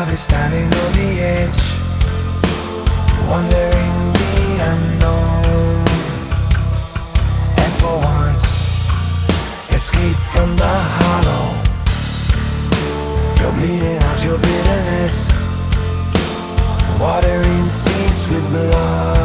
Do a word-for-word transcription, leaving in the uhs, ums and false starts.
love is standing on the edge, wandering the unknown, and for once escape from the hollow. You're bleeding out your bitterness, watering seeds with blood.